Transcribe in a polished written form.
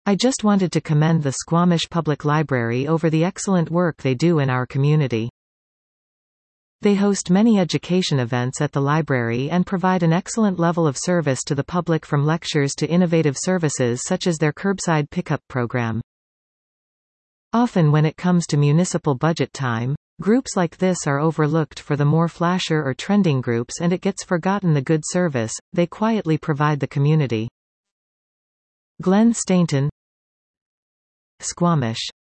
I just wanted to commend the Squamish Public Library over the excellent work they do in our community. They host many education events at the library and provide an excellent level of service to the public, from lectures to innovative services such as their curbside pickup program. Often when it comes to municipal budget time, groups like this are overlooked for the more flasher or trending groups, and it gets forgotten the good service they quietly provide the community. Glenn Stainton, Squamish.